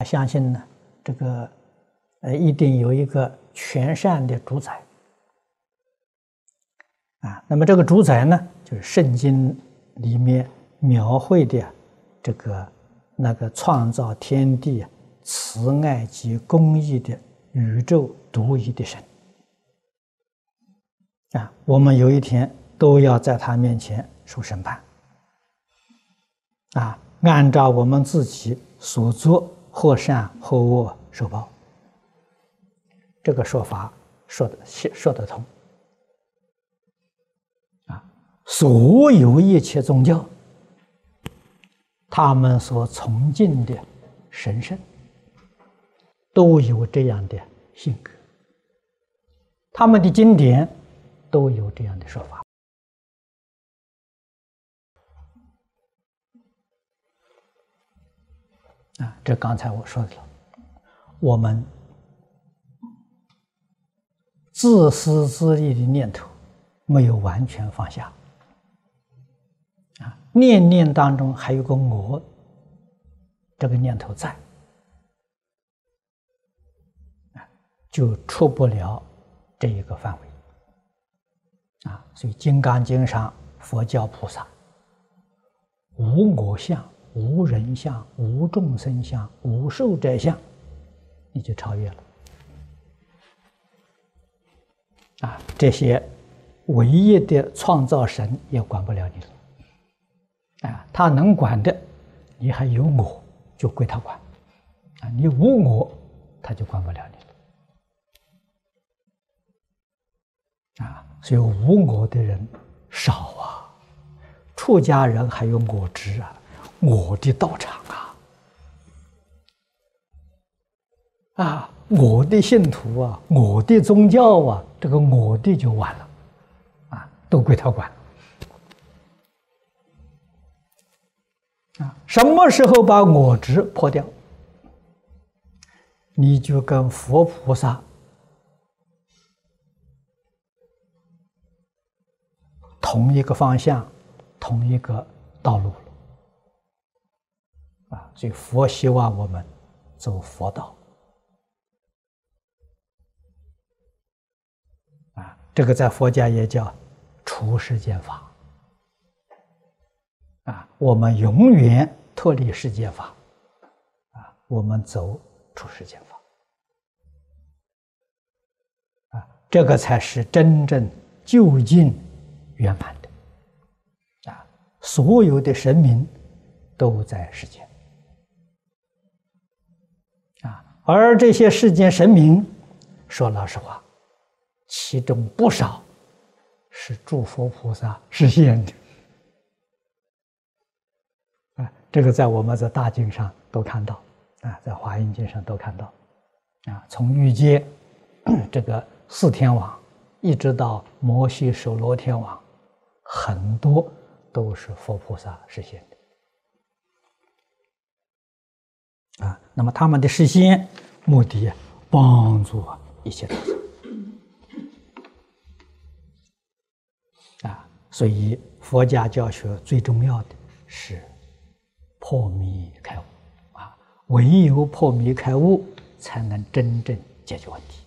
相信呢，这个一定有一个全善的主宰啊。那么这个主宰呢，就是圣经里面描绘的这个那个创造天地、慈爱及公义的宇宙独一的神啊。我们有一天都要在他面前受审判啊，按照我们自己所做，或善或恶受报。这个说法说得通啊。所有一切宗教，他们所崇敬的神圣，都有这样的性格，他们的经典都有这样的说法啊。这刚才我说的了，我们自私自利的念头没有完全放下啊，念念当中还有个我这个念头在啊，就出不了这一个范围啊。所以《金刚经》上佛教菩萨无我相、无人相、无众生相、无寿者相，你就超越了啊。这些唯一的创造神也管不了你了啊。他能管的，你还有我，就归他管啊。你无我，他就管不了你了啊。所以无我的人少啊，出家人还有我执啊，我的道场啊，我的信徒啊，我的宗教啊，这个我的就完了啊，都归他管啊。什么时候把我执破掉，你就跟佛菩萨同一个方向，同一个道路了啊。所以佛希望我们走佛道啊，这个在佛家也叫出世间法啊。我们永远脱离世间法啊，我们走出世间法啊，这个才是真正究竟圆满的啊。所有的神明都在世间啊，而这些世间神明，说老实话，其中不少是诸佛菩萨实现的啊。这个在我们在大经上都看到啊，在华严经上都看到啊。从欲界这个四天王，一直到摩悉首罗天王，很多都是佛菩萨实现的啊。那么他们的实现目的帮助一切众生啊。所以佛家教学最重要的是破迷开悟啊，唯有破迷开悟，才能真正解决问题。